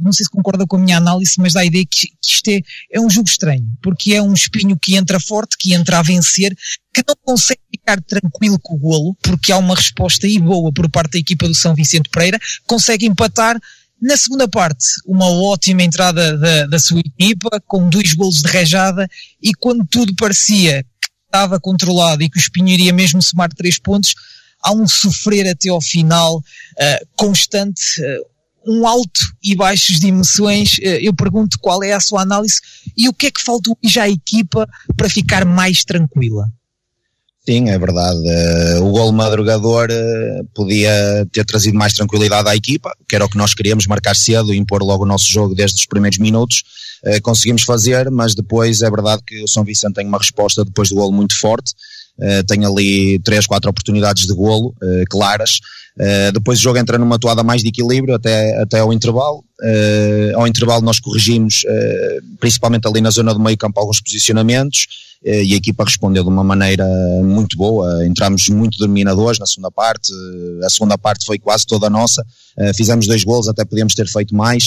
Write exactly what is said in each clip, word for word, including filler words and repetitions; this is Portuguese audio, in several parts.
não sei se concorda com a minha análise, mas dá a ideia que, que isto é, é um jogo estranho, porque é um Espinho que entra forte, que entra a vencer, que não consegue ficar tranquilo com o golo, porque há uma resposta e boa por parte da equipa do São Vicente Pereira, consegue empatar. Na segunda parte, uma ótima entrada da, da sua equipa, com dois golos de rajada, e quando tudo parecia que estava controlado e que o Espinho iria mesmo somar três pontos, há um sofrer até ao final uh, constante, uh, um alto e baixos de emoções. Uh, eu pergunto qual é a sua análise e o que é que faltou já à equipa para ficar mais tranquila? Sim, é verdade. Uh, o golo madrugador uh, podia ter trazido mais tranquilidade à equipa, que era o que nós queríamos, marcar cedo e impor logo o nosso jogo desde os primeiros minutos. Uh, conseguimos fazer, mas depois é verdade que o São Vicente tem uma resposta depois do golo muito forte. Uh, tem ali três, quatro oportunidades de golo uh, claras. Uh, depois o jogo entra numa toada mais de equilíbrio até, até ao intervalo. Uh, ao intervalo nós corrigimos, uh, principalmente ali na zona do meio campo, alguns posicionamentos, uh, e a equipa respondeu de uma maneira muito boa. Entramos muito dominadores na segunda parte, uh, a segunda parte foi quase toda nossa, uh, fizemos dois golos, até podíamos ter feito mais.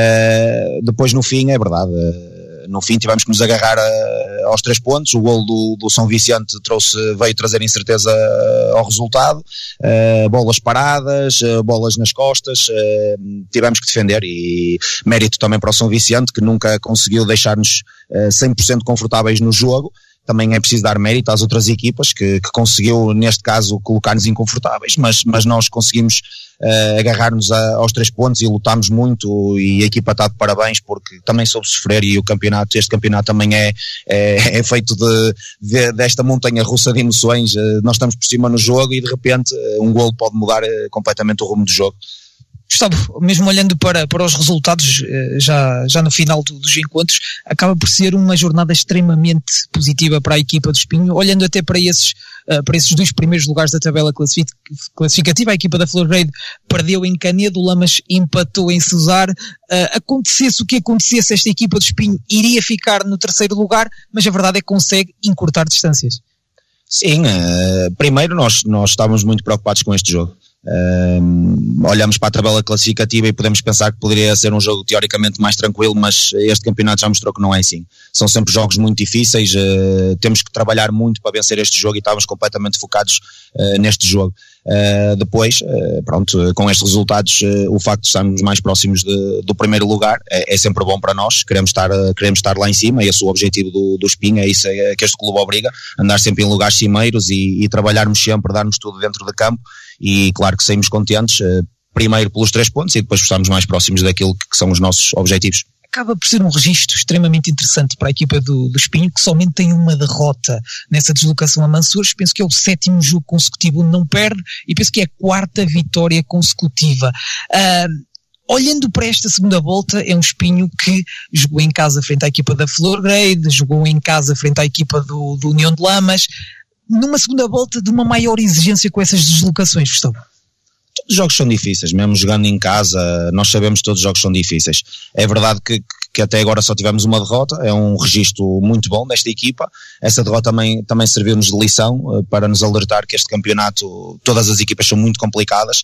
Uh, depois no fim, é verdade, uh, no fim tivemos que nos agarrar uh, aos três pontos. O golo do, do São Vicente trouxe, veio trazer incerteza ao resultado, uh, bolas paradas, uh, bolas nas costas, uh, tivemos que defender, e mérito também para o São Vicente, que nunca conseguiu deixar-nos uh, cem por cento confortáveis no jogo. Também é preciso dar mérito às outras equipas que, que conseguiu, neste caso, colocar-nos inconfortáveis, mas, mas nós conseguimos uh, agarrar-nos a, aos três pontos e lutámos muito, e a equipa está de parabéns porque também soube sofrer, e o campeonato, este campeonato também é, é, é feito de, de, desta montanha russa de emoções. Uh, nós estamos por cima no jogo e de repente uh, um golo pode mudar uh, completamente o rumo do jogo. Gustavo, mesmo olhando para, para os resultados já, já no final do, dos encontros, acaba por ser uma jornada extremamente positiva para a equipa do Espinho, olhando até para esses, para esses dois primeiros lugares da tabela classificativa. A equipa da Florgrade perdeu em Canedo, o Lamas empatou em Suzar. Acontecesse o que acontecesse, esta equipa do Espinho iria ficar no terceiro lugar, mas a verdade é que consegue encurtar distâncias. Sim, uh, primeiro nós, nós estávamos muito preocupados com este jogo. Um, olhamos para a tabela classificativa e podemos pensar que poderia ser um jogo teoricamente mais tranquilo, mas este campeonato já mostrou que não é assim. São sempre jogos muito difíceis, uh, temos que trabalhar muito para vencer este jogo, e estávamos completamente focados uh, neste jogo. Uh, depois, uh, pronto, com estes resultados, uh, o facto de estarmos mais próximos de, do primeiro lugar é, é sempre bom para nós. Queremos estar, uh, queremos estar lá em cima, e esse é o objetivo do, do Espinho, é isso é, que este clube obriga, andar sempre em lugares cimeiros e, e trabalharmos sempre, darmos tudo dentro de campo, e claro que saímos contentes, uh, primeiro pelos três pontos e depois estamos mais próximos daquilo que, que são os nossos objetivos. Acaba por ser um registro extremamente interessante para a equipa do, do Espinho, que somente tem uma derrota nessa deslocação a Mansures. Penso que é o sétimo jogo consecutivo onde não perde, e penso que é a quarta vitória consecutiva. Uh, olhando para esta segunda volta, é um Espinho que jogou em casa frente à equipa da Florgrade, jogou em casa frente à equipa do, do União de Lamas, numa segunda volta de uma maior exigência com essas deslocações, Gustavo. Todos os jogos são difíceis, mesmo jogando em casa, nós sabemos que todos os jogos são difíceis. É verdade que, que até agora só tivemos uma derrota, é um registro muito bom desta equipa. Essa derrota também, também serviu-nos de lição, uh, para nos alertar que este campeonato, todas as equipas são muito complicadas.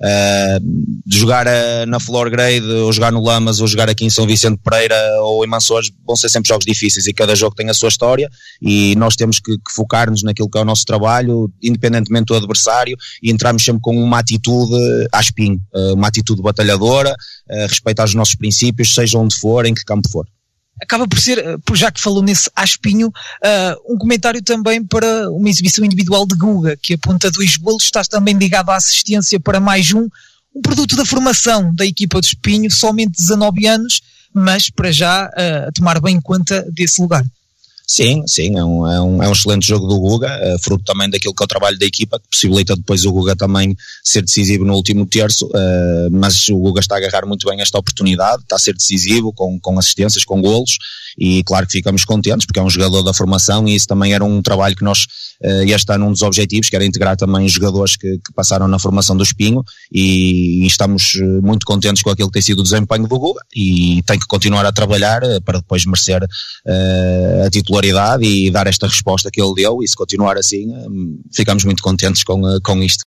Uh, de jogar uh, na Florgrade, ou jogar no Lamas, ou jogar aqui em São Vicente Pereira ou em Mansores, vão ser sempre jogos difíceis, e cada jogo tem a sua história, e nós temos que, que focar-nos naquilo que é o nosso trabalho, independentemente do adversário, e entrarmos sempre com uma atitude à Espinho, uh, uma atitude batalhadora, uh, respeitar os nossos princípios, seja onde for, em que campo for. Acaba por ser, por já que falou nesse Aspinho, uh, um comentário também para uma exibição individual de Guga, que aponta dois golos, está também ligado à assistência para mais um, um produto da formação da equipa do Espinho, somente dezanove anos, mas para já uh, a tomar bem conta desse lugar. Sim, sim, é um, é um, é um excelente jogo do Guga, é fruto também daquilo que é o trabalho da equipa, que possibilita depois o Guga também ser decisivo no último terço, uh, mas o Guga está a agarrar muito bem esta oportunidade, está a ser decisivo com, com assistências, com golos, e claro que ficamos contentes porque é um jogador da formação, e isso também era um trabalho que nós, uh, este ano um dos objetivos, que era integrar também os jogadores que, que passaram na formação do Espinho, e, e estamos muito contentes com aquilo que tem sido o desempenho do Guga, e tem que continuar a trabalhar uh, para depois merecer uh, a titularidade e dar esta resposta que ele deu, e se continuar assim, ficamos muito contentes com, com isto.